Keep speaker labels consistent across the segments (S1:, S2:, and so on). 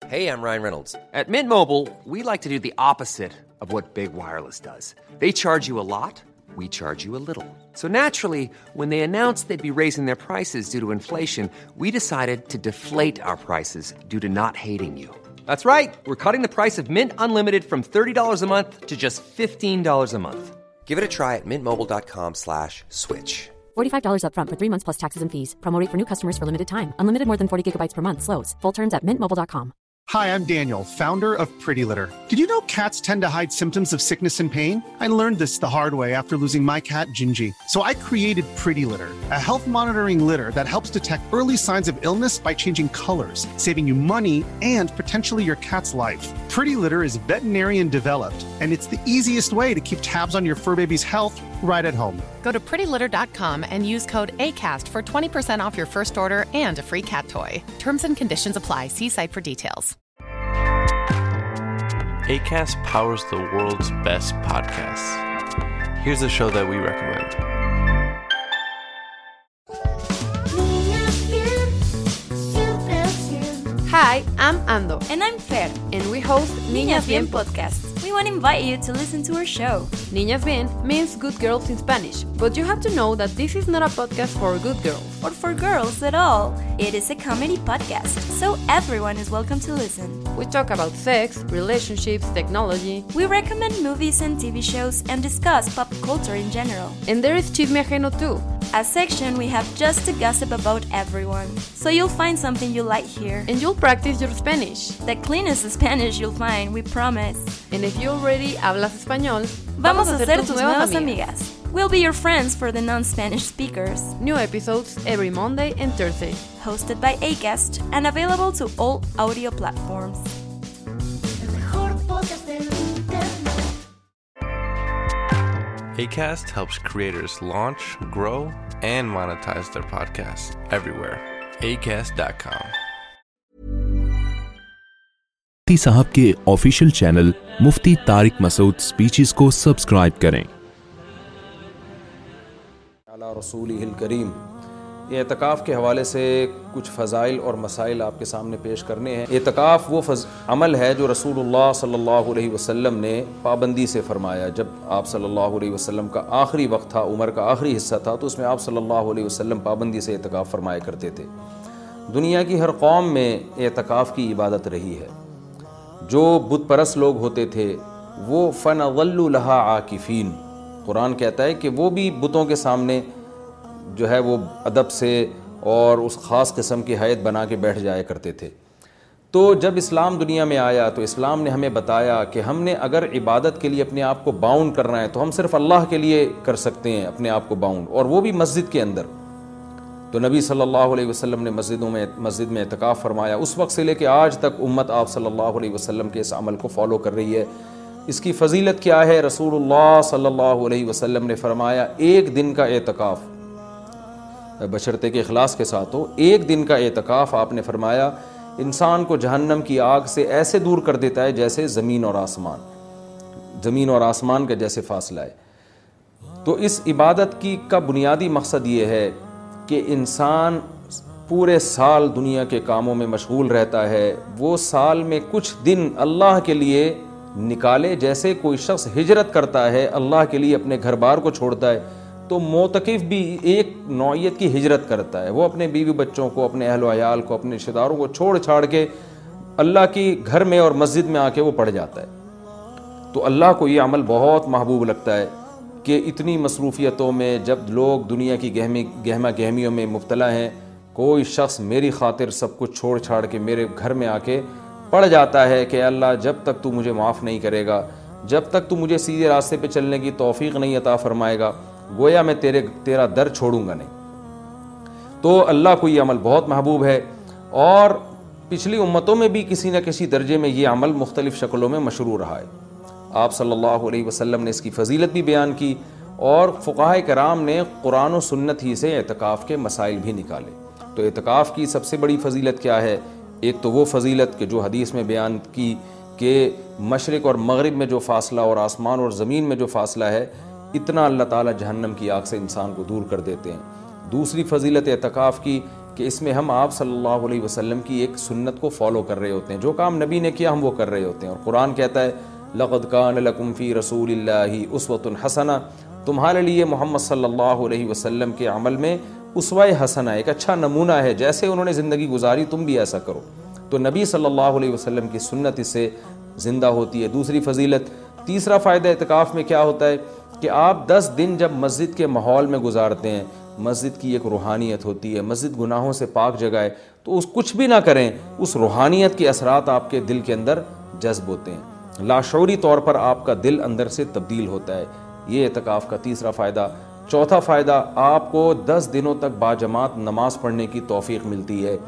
S1: Hey, I'm Ryan Reynolds. At Mint Mobile, we like to do the opposite of what Big Wireless does. They charge you a lot, we charge you a little. So naturally, when they announced they'd be raising their prices due to inflation, we decided to deflate our prices due to not hating you. That's right. We're cutting the price of Mint Unlimited from $30 a month to just $15 a month. Give it a try at mintmobile.com/switch.
S2: $45 up front for 3 months plus taxes and fees. Promo rate for new customers for limited time. Unlimited more than 40 gigabytes per month. Slows full terms at mintmobile.com.
S3: Hi, I'm Daniel, founder of Pretty Litter. Did you know cats tend to hide symptoms of sickness and pain? I learned this the hard way after losing my cat, Gingy. So I created Pretty Litter, a health monitoring litter that helps detect early signs of illness by changing colors, saving you money and potentially your cat's life. Pretty Litter is veterinarian developed, and it's the easiest way to keep tabs on your fur baby's health right at home.
S4: Go to prettylitter.com and use code ACAST for 20% off your first order and a free cat toy. Terms and conditions apply. See site for details.
S5: Acast powers the world's best podcasts. Here's a show that we recommend.
S6: Hi, I'm Ando.
S7: And I'm Fer.
S6: And we host Niñas Bien
S7: podcast. We want to invite you to listen to our show.
S6: Niñas Bien means good girls in Spanish, but you have to know that this is not a podcast for good girls.
S7: Or for girls at all. It is a comedy podcast, so everyone is welcome to listen.
S6: We talk about sex, relationships, technology.
S7: We recommend movies and TV shows and discuss pop culture in general.
S6: And there is Chisme Ajeno too.
S7: A section we have just to gossip about everyone. So you'll find something you like here.
S6: And you'll practice your Spanish.
S7: The cleanest Spanish you'll find, we promise.
S6: And if you already hablas español,
S7: vamos a ser tus nuevas amigas. We'll be your friends for the non-Spanish speakers.
S6: New episodes every Monday and Thursday.
S7: Hosted by Acast and available to all audio platforms.
S5: Acast helps creators launch, grow, and monetize their podcasts everywhere. Acast.com.
S8: मुफ्ती साहब के official channel Mufti Tariq Masood speeches को subscribe करें।
S9: अला रसूलिहिल करीम, एतकाफ़ के हवाले से कुछ फ़ज़ाइल और मसाइल आपके सामने पेश करने हैं। एतकाफ़ वो अमल है जो रसूलुल्लाह सल्लल्लाहु अलैहि वसल्लम ने पाबंदी से फ़रमाया। जब आप सल्लल्लाहु अलैहि वसल्लम का आखिरी वक्त था, उम्र का आखिरी हिस्सा था, तो उसमें आप सल्लल्लाहु अलैहि वसल्लम पाबंदी से एतकाफ़ फ़रमाया करते थे। दुनिया की हर कौम में एतकाफ़ की इबादत रही है। जो बुत परस्त लोग होते थे वो फ़नज़ल्लु लहा आकिफ़ीन, कुरान कहता है कि वो भी बुतों के सामने जो है वो अदब से और उस ख़ास किस्म की हैत बना के बैठ जाया करते थे। तो जब इस्लाम दुनिया में आया तो इस्लाम ने हमें बताया कि हमने अगर इबादत के लिए अपने आप को बाउंड करना है तो हम सिर्फ़ अल्लाह के लिए कर सकते हैं अपने आप को बाउंड, और वो भी मस्जिद के अंदर। तो नबी सल्लल्लाहु अलैहि वसल्लम ने मस्जिद में इत्काफ़ फरमाया। उस वक्त से लेके आज तक उम्मत आप सल्लल्लाहु अलैहि वसल्लम के इस अमल को फॉलो कर रही है। इसकी फ़जीलत क्या है? रसूलुल्लाह सल्लल्लाहु अलैहि वसल्लम ने फरमाया एक दिन का इत्काफ़, बशर्ते के इखलास के साथ हो, एक दिन का इत्काफ़ आपने फरमाया इंसान को जहन्नम की आग से ऐसे दूर कर देता है जैसे ज़मीन और आसमान का जैसे फासला है। तो इस इबादत का बुनियादी मकसद ये है कि इंसान पूरे साल दुनिया के कामों में मशगूल रहता है, वो साल में कुछ दिन अल्लाह के लिए निकाले। जैसे कोई शख्स हिजरत करता है, अल्लाह के लिए अपने घर बार को छोड़ता है, तो मोतकिफ़ भी एक नौइयत की हिजरत करता है। वो अपने बीवी बच्चों को, अपने अहल वयाल को, अपने रिश्तेदारों को छोड़ छाड़ के अल्लाह की घर में और मस्जिद में आके वो पड़ जाता है। तो अल्लाह को ये अमल बहुत महबूब लगता है कि इतनी मसरूफ़ियतों में जब लोग दुनिया की गहमा गहमियों में मुब्तला हैं, कोई शख्स मेरी खातिर सब कुछ छोड़ छाड़ के मेरे घर में आके पड़ जाता है कि अल्लाह जब तक तू मुझे माफ़ नहीं करेगा, जब तक तू मुझे सीधे रास्ते पे चलने की तौफीक नहीं अता फरमाएगा, गोया मैं तेरा दर छोड़ूंगा नहीं। तो अल्लाह को ये अमल बहुत महबूब है, और पिछली उम्मतों में भी किसी न किसी दर्जे में ये अमल मुख्तलिफ़ शक्लों में मशरू रहा है। आप सल्लल्लाहु अलैहि वसल्लम ने इसकी फ़जीलत भी बयान की, और फ़ुक़हा कराम ने कुरान और सुन्नत ही से एतकाफ़ के मसाइल भी निकाले। तो एतकाफ़ की सबसे बड़ी फ़जीलत क्या है? एक तो वो फ़जीलत कि जो हदीस में बयान की कि मशरिक़ और मग़रिब में जो फ़ासला और आसमान और ज़मीन में जो फ़ासला है, इतना अल्लाह ताला जहन्नम की आग से इंसान को दूर कर देते हैं। دوسری فضیلت اعتکاف کی کہ اس میں ہم آپ صلی اللہ علیہ وسلم کی ایک سنت کو فالو کر رہے ہوتے ہیں. جو کام نبی نے کیا ہم وہ کر رہے ہوتے ہیں. اور قرآن کہتا ہے لقد کان لکم فی رسول اللہ اسوۃ حسنہ, تمہارے لیے محمد صلی اللہ علیہ وسلم کے عمل میں اسوہ حسنہ, ایک اچھا نمونہ ہے. جیسے انہوں نے زندگی گزاری تم بھی ایسا کرو. تو نبی صلی اللہ علیہ وسلم کی سنت اس سے زندہ ہوتی ہے. دوسری فضیلت. تیسرا فائدہ اعتکاف میں کیا ہوتا ہے کہ آپ 10 دن جب مسجد کے ماحول میں گزارتے ہیں, مسجد کی ایک روحانیت ہوتی ہے, مسجد گناہوں سے پاک جگہ ہے, تو اس کچھ بھی نہ کریں اس روحانیت کے اثرات آپ کے دل کے اندر جذب ہوتے ہیں, لاشعوری طور پر آپ کا دل اندر سے تبدیل ہوتا ہے. یہ اعتکاف کا تیسرا فائدہ. چوتھا فائدہ, آپ کو 10 دنوں تک باجماعت نماز پڑھنے کی توفیق ملتی ہے,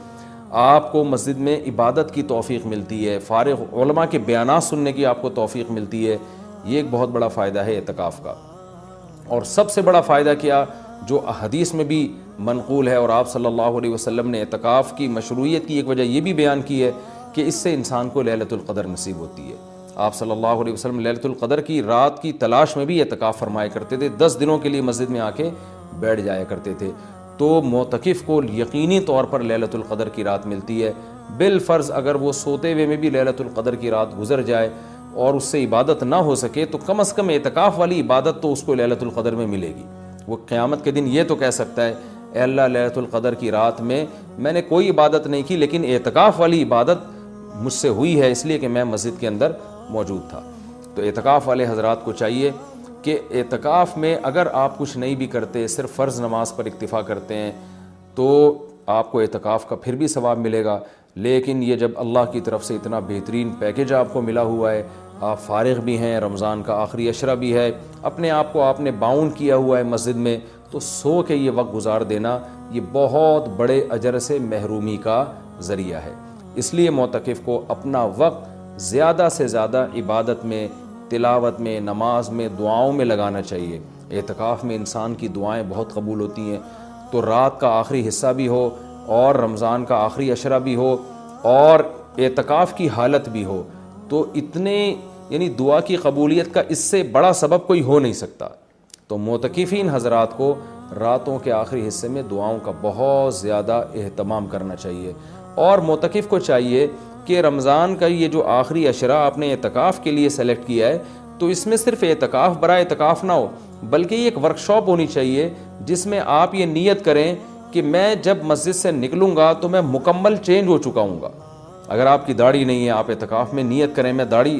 S9: آپ کو مسجد میں عبادت کی توفیق ملتی ہے, فارغ علماء کے بیانات سننے کی آپ کو توفیق ملتی ہے. یہ ایک بہت بڑا فائدہ ہے اعتکاف کا. اور سب سے بڑا فائدہ کیا جو حدیث میں بھی منقول ہے, اور آپ صلی اللہ علیہ وسلم نے اعتکاف کی مشروعیت کی ایک وجہ یہ بھی بیان کی ہے کہ اس سے انسان کو لیلۃ القدر نصیب ہوتی ہے. آپ صلی اللہ علیہ وسلم لیلۃ القدر کی رات کی تلاش میں بھی اعتکاف فرمایا کرتے تھے. 10 دنوں کے لیے مسجد میں آ کے بیٹھ جایا کرتے تھے. تو معتکف کو یقینی طور پر لیلۃ القدر کی رات ملتی ہے. بالفرض اگر وہ سوتے ہوئے میں بھی لیلۃ القدر کی رات گزر جائے اور اس سے عبادت نہ ہو سکے تو کم از کم اعتکاف والی عبادت تو اس کو لیلۃ القدر میں ملے گی. وہ قیامت کے دن یہ تو کہہ سکتا ہے اے اللہ لیلۃ القدر کی رات میں نے کوئی عبادت نہیں کی, لیکن اعتکاف والی عبادت مجھ سے ہوئی ہے اس لیے کہ میں مسجد کے اندر موجود تھا. تو اعتکاف والے حضرات کو چاہیے کہ اعتکاف میں اگر آپ کچھ نہیں بھی کرتے, صرف فرض نماز پر اکتفا کرتے ہیں, تو آپ کو اعتکاف کا پھر بھی ثواب ملے گا. لیکن یہ جب اللہ کی طرف سے اتنا بہترین پیکیج آپ کو ملا ہوا ہے, آپ فارغ بھی ہیں, رمضان کا آخری عشرہ بھی ہے, اپنے آپ کو آپ نے باؤنڈ کیا ہوا ہے مسجد میں, تو سو کے یہ وقت گزار دینا یہ بہت بڑے اجر سے محرومی کا ذریعہ ہے. اس لیے معتکف کو اپنا وقت زیادہ سے زیادہ عبادت میں, تلاوت میں, نماز میں, دعاؤں میں لگانا چاہیے. اعتکاف میں انسان کی دعائیں بہت قبول ہوتی ہیں. تو رات کا آخری حصہ بھی ہو اور رمضان کا آخری عشرہ بھی ہو اور اعتکاف کی حالت بھی ہو, تو اتنے یعنی دعا کی قبولیت کا اس سے بڑا سبب کوئی ہو نہیں سکتا. تو معتکفین حضرات کو راتوں کے آخری حصے میں دعاؤں کا بہت زیادہ اہتمام کرنا چاہیے. اور معتکف کو چاہیے کہ رمضان کا یہ جو آخری عشرہ آپ نے اعتکاف کے لیے سلیکٹ کیا ہے, تو اس میں صرف اعتکاف برائے اعتکاف نہ ہو, بلکہ یہ ایک ورکشاپ ہونی چاہیے جس میں آپ یہ نیت کریں کہ میں جب مسجد سے نکلوں گا تو میں مکمل چینج ہو چکا ہوں گا. اگر آپ کی داڑھی نہیں ہے, آپ اعتکاف میں نیت کریں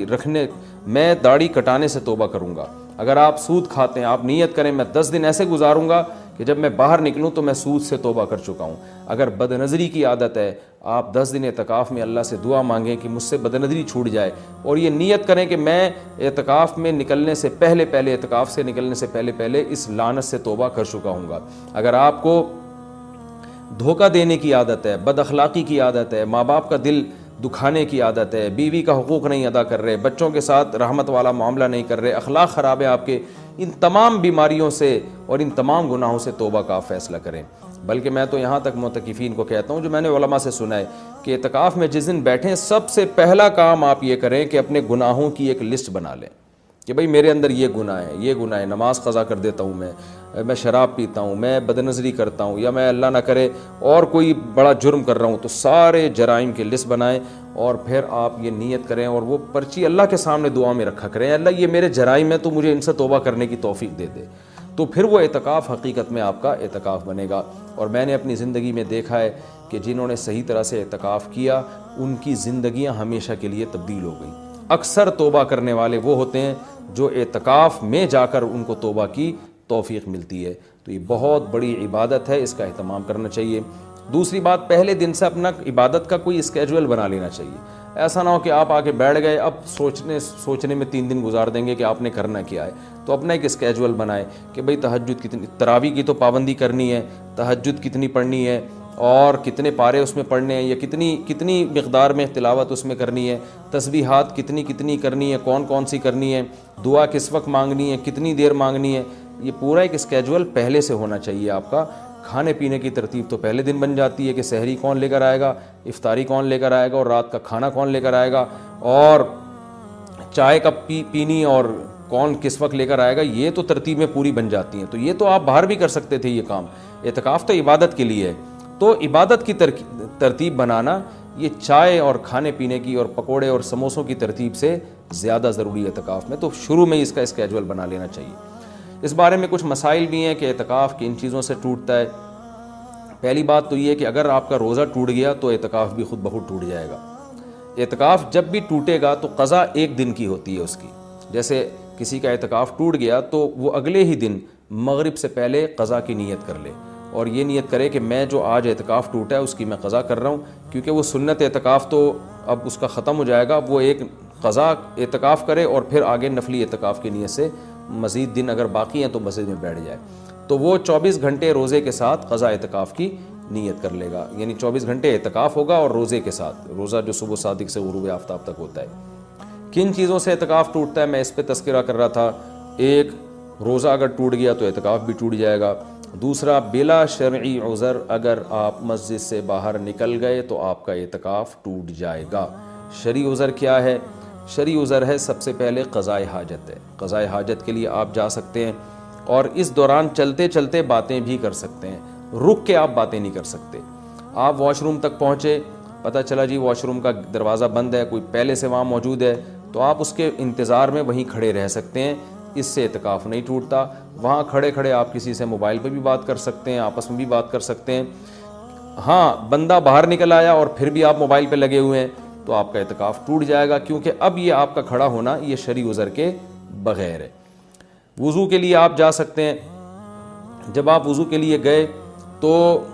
S9: میں داڑھی کٹانے سے توبہ کروں گا. اگر آپ سود کھاتے ہیں, آپ نیت کریں میں 10 دن ایسے گزاروں گا کہ جب میں باہر نکلوں تو میں سود سے توبہ کر چکا ہوں. اگر بد نظری کی عادت ہے, آپ 10 دن اعتکاف میں اللہ سے دعا مانگیں کہ مجھ سے بد نظری چھوٹ جائے, اور یہ نیت کریں کہ میں اعتکاف میں نکلنے سے پہلے اعتکاف سے نکلنے سے پہلے اس لعنت سے توبہ کر چکا ہوں گا. اگر آپ کو دھوکہ دینے کی عادت ہے, بد اخلاقی کی عادت ہے, ماں باپ کا دل دکھانے کی عادت ہے, بیوی کا حقوق نہیں ادا کر رہے, بچوں کے ساتھ رحمت والا معاملہ نہیں کر رہے, اخلاق خراب ہے آپ کے, ان تمام بیماریوں سے اور ان تمام گناہوں سے توبہ کا فیصلہ کریں. بلکہ میں تو یہاں تک معتکفین کو کہتا ہوں, جو میں نے علماء سے سنا ہے, کہ اعتکاف میں جس دن بیٹھیں سب سے پہلا کام آپ یہ کریں کہ اپنے گناہوں کی ایک لسٹ بنا لیں کہ بھئی میرے اندر یہ گناہ ہے, نماز قضا کر دیتا ہوں, میں شراب پیتا ہوں, میں بد نظری کرتا ہوں, یا میں اللہ نہ کرے اور کوئی بڑا جرم کر رہا ہوں. تو سارے جرائم کی لسٹ بنائیں اور پھر آپ یہ نیت کریں اور وہ پرچی اللہ کے سامنے دعا میں رکھا کریں, اللہ یہ میرے جرائم ہے تو مجھے ان سے توبہ کرنے کی توفیق دے دے. تو پھر وہ اعتکاف حقیقت میں آپ کا اعتکاف بنے گا. اور میں نے اپنی زندگی میں دیکھا ہے کہ جنہوں نے صحیح طرح سے اعتکاف کیا ان کی زندگیاں ہمیشہ کے لیے تبدیل ہو گئی. اکثر توبہ کرنے والے وہ ہوتے ہیں جو اعتکاف میں جا کر ان کو توبہ کی توفیق ملتی ہے. تو یہ بہت بڑی عبادت ہے, اس کا اہتمام کرنا چاہیے. دوسری بات, پہلے دن سے اپنا عبادت کا کوئی اسکیجول بنا لینا چاہیے. ایسا نہ ہو کہ آپ آ کے بیٹھ گئے, اب سوچنے میں 3 دن گزار دیں گے کہ آپ نے کرنا کیا ہے. تو اپنا ایک اسکیجول بنائے کہ بھئی تہجد کتنی, تراویح کی تو پابندی کرنی ہے, تہجد کتنی پڑھنی ہے اور کتنے پارے اس میں پڑھنے ہیں, یا کتنی مقدار میں تلاوت اس میں کرنی ہے, تسبیحات کتنی کرنی ہے, کون سی کرنی ہے, دعا کس وقت مانگنی ہے, کتنی دیر مانگنی ہے. یہ پورا ایک اسکیجول پہلے سے ہونا چاہیے آپ کا. کھانے پینے کی ترتیب تو پہلے دن بن جاتی ہے کہ سحری کون لے کر آئے گا, افطاری کون لے کر آئے گا, اور رات کا کھانا کون لے کر آئے گا, اور چائے کب پینی اور کون کس وقت لے کر آئے گا. یہ تو ترتیبیں پوری بن جاتی ہیں. تو یہ تو آپ باہر بھی کر سکتے تھے یہ کام, اعتکاف تو عبادت کے لیے ہے. تو عبادت کی ترتیب بنانا یہ چائے اور کھانے پینے کی اور پکوڑے اور سموسوں کی ترتیب سے زیادہ ضروری ہے اعتکاف میں. تو شروع میں اس کا اسکیجول بنا لینا چاہیے. اس بارے میں کچھ مسائل بھی ہیں کہ اعتکاف کن چیزوں سے ٹوٹتا ہے. پہلی بات تو یہ کہ اگر آپ کا روزہ ٹوٹ گیا تو اعتکاف بھی خود بخود ٹوٹ جائے گا. اعتکاف جب بھی ٹوٹے گا تو قضا ایک دن کی ہوتی ہے اس کی. جیسے کسی کا اعتکاف ٹوٹ گیا تو وہ اگلے ہی دن مغرب سے پہلے قضا کی نیت کر لے اور یہ نیت کرے کہ میں جو آج اعتکاف ٹوٹا ہے اس کی میں قضا کر رہا ہوں, کیونکہ وہ سنت اعتکاف تو اب اس کا ختم ہو جائے گا. وہ ایک قضا اعتکاف کرے اور پھر آگے نفلی اعتکاف کی نیت سے مزید دن اگر باقی ہیں تو مسجد میں بیٹھ جائے. تو وہ 24 گھنٹے روزے کے ساتھ قضا اعتکاف کی نیت کر لے گا, یعنی 24 گھنٹے اعتکاف ہوگا اور روزے کے ساتھ, روزہ جو صبح صادق سے غروب آفتاب تک ہوتا ہے. کن چیزوں سے اعتکاف ٹوٹتا ہے میں اس پہ تذکرہ کر رہا تھا. ایک, روزہ اگر ٹوٹ گیا تو اعتکاف بھی ٹوٹ جائے گا. دوسرا, بلا شرعی عذر اگر آپ مسجد سے باہر نکل گئے تو آپ کا اعتکاف ٹوٹ جائے گا. شرعی عذر کیا ہے؟ شرعی عذر ہے سب سے پہلے قضاء حاجت ہے. قضاء حاجت کے لیے آپ جا سکتے ہیں اور اس دوران چلتے چلتے باتیں بھی کر سکتے ہیں. رک کے آپ باتیں نہیں کر سکتے. آپ واش روم تک پہنچے, پتہ چلا جی واش روم کا دروازہ بند ہے, کوئی پہلے سے وہاں موجود ہے, تو آپ اس کے انتظار میں وہیں کھڑے رہ سکتے ہیں. اس سے اعتکاف نہیں ٹوٹتا. وہاں کھڑے کھڑے آپ کسی سے موبائل پہ بھی بات کر سکتے ہیں, آپس میں بھی بات کر سکتے ہیں. ہاں, بندہ باہر نکل آیا اور پھر بھی آپ موبائل پہ لگے ہوئے ہیں تو آپ کا اعتکاف ٹوٹ جائے گا, کیونکہ اب یہ آپ کا کھڑا ہونا یہ شرعی عذر کے بغیر ہے. وضو کے لیے آپ جا سکتے ہیں. جب آپ وضو کے لیے گئے تو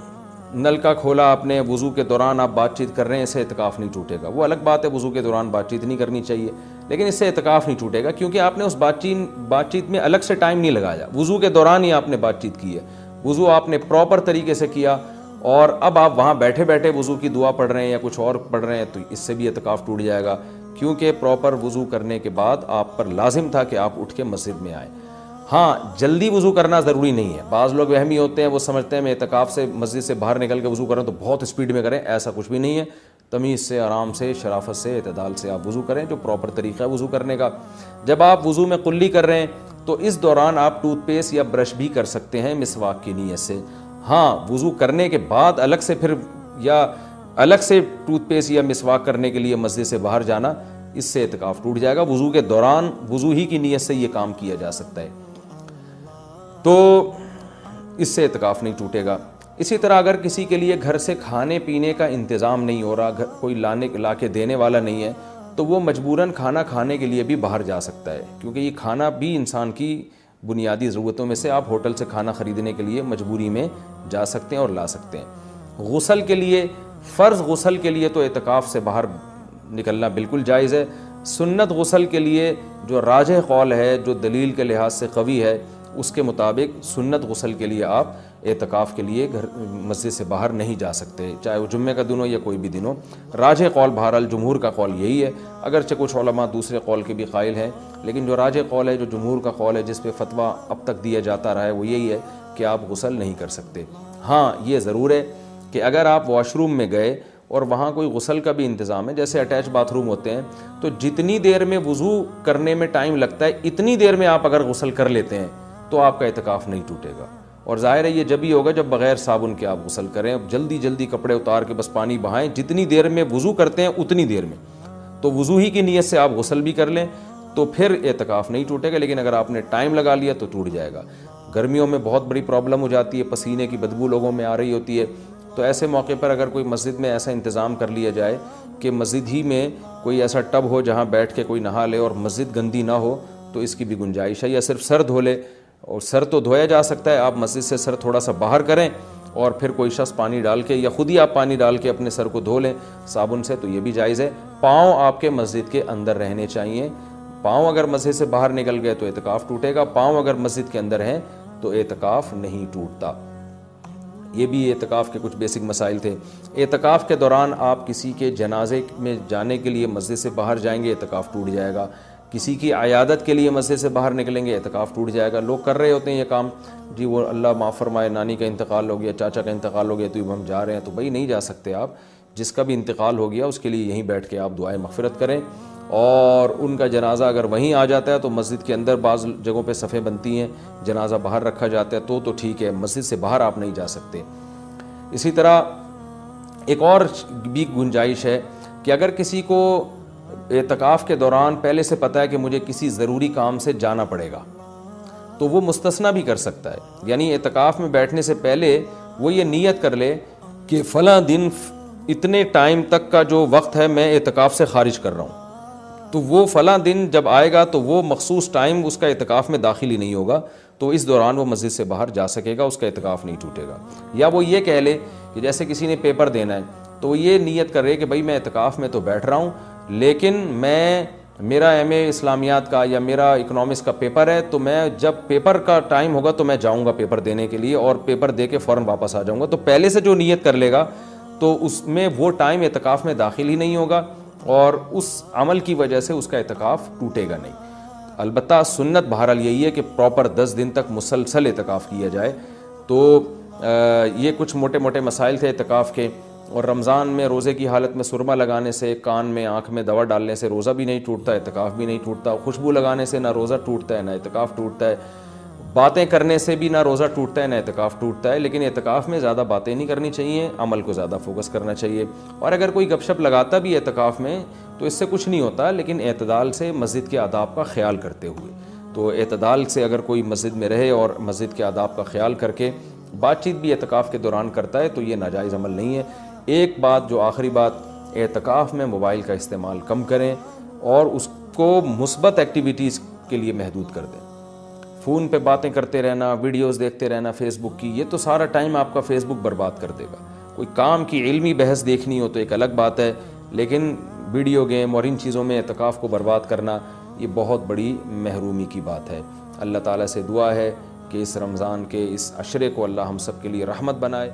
S9: نل کا کھولا آپ نے, وضو کے دوران آپ بات چیت کر رہے ہیں, اس سے اعتکاف نہیں ٹوٹے گا. وہ الگ بات ہے وضو کے دوران بات چیت نہیں کرنی چاہیے, لیکن اس سے اعتکاف نہیں ٹوٹے گا کیونکہ آپ نے اس بات چیت میں الگ سے ٹائم نہیں لگایا. وضو کے دوران ہی آپ نے بات چیت کی ہے, وضو آپ نے پراپر طریقے سے کیا اور اب آپ وہاں بیٹھے بیٹھے وضو کی دعا پڑھ رہے ہیں یا کچھ اور پڑھ رہے ہیں تو اس سے بھی اعتکاف ٹوٹ جائے گا, کیونکہ پراپر وضو کرنے کے بعد آپ پر لازم تھا کہ آپ اٹھ کے مسجد میں آئیں. ہاں, جلدی وضو کرنا ضروری نہیں ہے. بعض لوگ وہمی ہوتے ہیں, وہ سمجھتے ہیں میں اعتکاف سے مسجد سے باہر نکل کے وضو کریں تو بہت اسپیڈ میں کریں. ایسا کچھ بھی نہیں ہے. تمیز سے, آرام سے, شرافت سے, اعتدال سے آپ وضو کریں, جو پراپر طریقہ ہے وضو کرنے کا. جب آپ وضو میں قلی کر رہے ہیں تو اس دوران آپ ٹوتھ پیسٹ یا برش بھی کر سکتے ہیں مسواک کی نیت سے. ہاں, وضو کرنے کے بعد الگ سے پھر یا الگ سے ٹوتھ پیسٹ یا مسواک کرنے کے لیے مسجد سے باہر جانا, اس سے اعتکاف ٹوٹ جائے گا. وضو کے دوران وضو ہی کی نیت سے یہ کام کیا جا سکتا ہے, تو اس سے اعتکاف نہیں ٹوٹے گا. اسی طرح اگر کسی کے لیے گھر سے کھانے پینے کا انتظام نہیں ہو رہا, کوئی لا کے دینے والا نہیں ہے, تو وہ مجبوراً کھانا کھانے کے لیے بھی باہر جا سکتا ہے, کیونکہ یہ کھانا بھی انسان کی بنیادی ضرورتوں میں سے. آپ ہوٹل سے کھانا خریدنے کے لیے مجبوری میں جا سکتے ہیں اور لا سکتے ہیں. غسل کے لیے, فرض غسل کے لیے تو اعتکاف سے باہر نکلنا بالکل جائز ہے. سنت غسل کے لیے جو راجح قول ہے, جو دلیل کے لحاظ سے قوی ہے, اس کے مطابق سنت غسل کے لیے آپ اعتکاف کے لیے مسجد سے باہر نہیں جا سکتے, چاہے وہ جمعے کا دن ہو یا کوئی بھی دن ہو. راجح قول بہرحال جمہور کا قول یہی ہے, اگرچہ کچھ علماء دوسرے قول کے بھی قائل ہیں, لیکن جو راجح قول ہے, جو جمہور کا قول ہے, جس پہ فتویٰ اب تک دیا جاتا رہا ہے, وہ یہی ہے کہ آپ غسل نہیں کر سکتے. ہاں, یہ ضرور ہے کہ اگر آپ واش روم میں گئے اور وہاں کوئی غسل کا بھی انتظام ہے, جیسے اٹیچ باتھ روم ہوتے ہیں, تو جتنی دیر میں وضو کرنے میں ٹائم لگتا ہے اتنی دیر میں آپ اگر غسل کر لیتے ہیں تو آپ کا اعتکاف نہیں ٹوٹے گا. اور ظاہر ہے یہ جب ہی ہوگا جب بغیر صابن کے آپ غسل کریں, جلدی جلدی کپڑے اتار کے بس پانی بہائیں, جتنی دیر میں وضو کرتے ہیں اتنی دیر میں, تو وضو ہی کی نیت سے آپ غسل بھی کر لیں تو پھر اعتکاف نہیں ٹوٹے گا. لیکن اگر آپ نے ٹائم لگا لیا تو ٹوٹ جائے گا. گرمیوں میں بہت بڑی پرابلم ہو جاتی ہے, پسینے کی بدبو لوگوں میں آ رہی ہوتی ہے, تو ایسے موقع پر اگر کوئی مسجد میں ایسا انتظام کر لیا جائے کہ مسجد ہی میں کوئی ایسا ٹب ہو جہاں بیٹھ کے کوئی نہا لے اور مسجد گندی نہ ہو, تو اس کی بھی گنجائش ہے. یا صرف سر دھو لے, اور سر تو دھویا جا سکتا ہے, آپ مسجد سے سر تھوڑا سا باہر کریں اور پھر کوئی شخص پانی ڈال کے یا خود ہی آپ پانی ڈال کے اپنے سر کو دھو لیں صابن سے, تو یہ بھی جائز ہے. پاؤں آپ کے مسجد کے اندر رہنے چاہیے. پاؤں اگر مسجد سے باہر نکل گئے تو اعتکاف ٹوٹے گا, پاؤں اگر مسجد کے اندر ہیں تو اعتکاف نہیں ٹوٹتا. یہ بھی اعتکاف کے کچھ بیسک مسائل تھے. اعتکاف کے دوران آپ کسی کے جنازے میں جانے کے لیے مسجد سے باہر جائیں گے, اعتکاف ٹوٹ جائے گا. کسی کی عیادت کے لیے مسجد سے باہر نکلیں گے, اعتکاف ٹوٹ جائے گا. لوگ کر رہے ہوتے ہیں یہ کام, جی وہ اللہ معاف فرمائے نانی کا انتقال ہو گیا, چاچا کا انتقال ہو گیا, تو اب ہم جا رہے ہیں, تو بھائی نہیں جا سکتے آپ, جس کا بھی انتقال ہو گیا اس کے لیے یہیں بیٹھ کے آپ دعائیں مغفرت کریں, اور ان کا جنازہ اگر وہیں آ جاتا ہے تو مسجد کے اندر بعض جگہوں پہ صفیں بنتی ہیں, جنازہ باہر رکھا جاتا ہے تو ٹھیک ہے, مسجد سے باہر آپ نہیں جا سکتے. اسی طرح ایک اور بھی گنجائش ہے کہ اگر کسی کو اعتکاف کے دوران پہلے سے پتہ ہے کہ مجھے کسی ضروری کام سے جانا پڑے گا تو وہ مستثنیٰ بھی کر سکتا ہے. یعنی اعتکاف میں بیٹھنے سے پہلے وہ یہ نیت کر لے کہ فلاں دن اتنے ٹائم تک کا جو وقت ہے میں اعتکاف سے خارج کر رہا ہوں, تو وہ فلاں دن جب آئے گا تو وہ مخصوص ٹائم اس کا اعتکاف میں داخل ہی نہیں ہوگا, تو اس دوران وہ مسجد سے باہر جا سکے گا, اس کا اعتکاف نہیں ٹوٹے گا. یا وہ یہ کہہ لے کہ جیسے کسی نے پیپر دینا ہے تو وہ یہ نیت کر رہے کہ بھائی میں اعتکاف میں تو بیٹھ رہا ہوں لیکن میرا ایم اے اسلامیات کا یا میرا اکنامکس کا پیپر ہے, تو میں جب پیپر کا ٹائم ہوگا تو میں جاؤں گا پیپر دینے کے لیے اور پیپر دے کے فوراً واپس آ جاؤں گا. تو پہلے سے جو نیت کر لے گا تو اس میں وہ ٹائم اعتکاف میں داخل ہی نہیں ہوگا اور اس عمل کی وجہ سے اس کا اعتکاف ٹوٹے گا نہیں. البتہ سنت بہرحال یہی ہے کہ پراپر 10 دن تک مسلسل اعتکاف کیا جائے. تو یہ کچھ موٹے موٹے مسائل تھے اعتکاف کے. اور رمضان میں روزے کی حالت میں سرما لگانے سے, کان میں آنکھ میں دوا ڈالنے سے روزہ بھی نہیں ٹوٹتا, اعتکاف بھی نہیں ٹوٹتا. خوشبو لگانے سے نہ روزہ ٹوٹتا ہے نہ اعتکاف ٹوٹتا ہے. باتیں کرنے سے بھی نہ روزہ ٹوٹتا ہے نہ اعتکاف ٹوٹتا ہے. لیکن اعتکاف میں زیادہ باتیں نہیں کرنی چاہیے, عمل کو زیادہ فوکس کرنا چاہیے. اور اگر کوئی گپ شپ لگاتا بھی اعتکاف میں تو اس سے کچھ نہیں ہوتا, لیکن اعتدال سے مسجد کے آداب کا خیال کرتے ہوئے. تو اعتدال سے اگر کوئی مسجد میں رہے اور مسجد کے آداب کا خیال کر کے بات چیت بھی اعتکاف کے دوران کرتا ہے تو یہ ناجائز عمل نہیں ہے. ایک بات جو آخری بات, اعتکاف میں موبائل کا استعمال کم کریں اور اس کو مثبت ایکٹیویٹیز کے لیے محدود کر دیں. فون پہ باتیں کرتے رہنا, ویڈیوز دیکھتے رہنا فیس بک کی, یہ تو سارا ٹائم آپ کا فیس بک برباد کر دے گا. کوئی کام کی علمی بحث دیکھنی ہو تو ایک الگ بات ہے, لیکن ویڈیو گیم اور ان چیزوں میں اعتکاف کو برباد کرنا یہ بہت بڑی محرومی کی بات ہے. اللہ تعالیٰ سے دعا ہے کہ اس رمضان کے اس عشرے کو اللہ ہم سب کے لیے رحمت بنائے.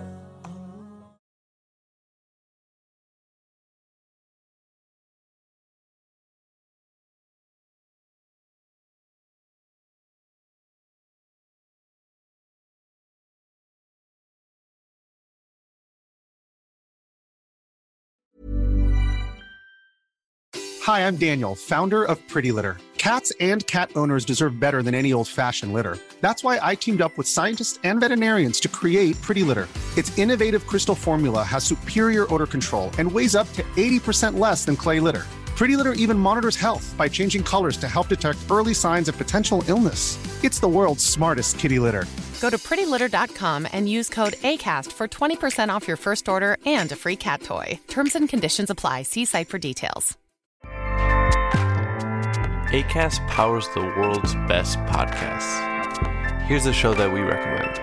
S3: Hi, I'm Daniel, founder of Pretty Litter. Cats and cat owners deserve better than any old-fashioned litter. That's why I teamed up with scientists and veterinarians to create Pretty Litter. Its innovative crystal formula has superior odor control and weighs up to 80% less than clay litter. Pretty Litter even monitors health by changing colors to help detect early signs of potential illness. It's the world's smartest kitty litter.
S4: Go to prettylitter.com and use code ACAST for 20% off your first order and a free cat toy. Terms and conditions apply. See site for details.
S5: Acast powers the world's best podcasts. Here's a show that we recommend.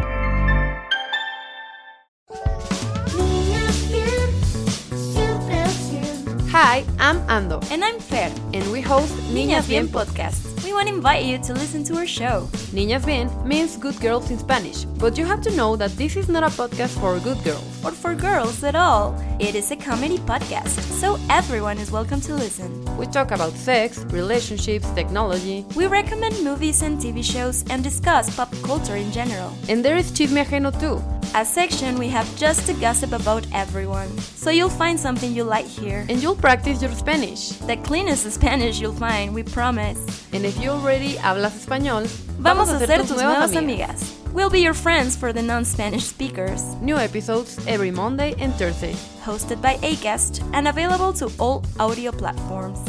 S6: Hi, I'm Ando.
S7: And I'm Fer.
S6: And we host
S7: Niñas Bien Podcast. We want to invite you to listen to our show.
S6: Niñas Bien means good girls in Spanish, but you have to know that this is not a podcast for good girls.
S7: Or for girls at all. It is a comedy podcast, so everyone is welcome to listen.
S6: We talk about sex, relationships, technology.
S7: We recommend movies and TV shows and discuss pop culture in general.
S6: And there is Chisme Ajeno too.
S7: A section we have just to gossip about everyone. So you'll find something you like here.
S6: And you'll practice your Spanish.
S7: The cleanest Spanish you'll find, we promise.
S6: And if you already hablas español,
S7: vamos a ser tus nuevas amigas. We'll be your friends for the non-Spanish speakers.
S6: New episodes every Monday and Thursday.
S7: Hosted by Acast and available to all audio platforms.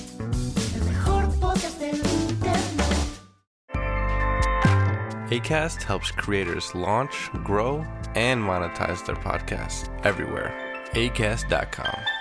S5: Acast helps creators launch, grow, and monetize their podcasts everywhere. Acast.com.